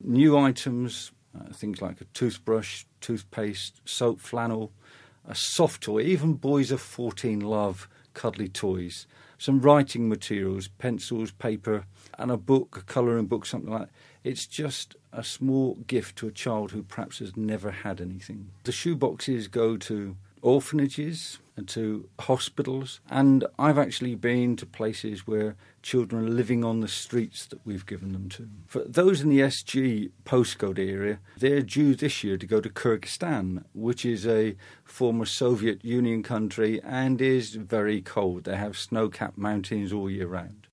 new items, things like a toothbrush, toothpaste, soap, flannel, a soft toy. Even boys of 14 love cuddly toys. Some writing materials, pencils, paper, and a book, a colouring book, something like that. It's just a small gift to a child who perhaps has never had anything. The shoeboxes go to orphanages and to hospitals, and I've actually been to places where children are living on the streets that we've given them to. For those in the SG postcode area, they're due this year to go to Kyrgyzstan, which is a former Soviet Union country and is very cold. They have snow-capped mountains all year round.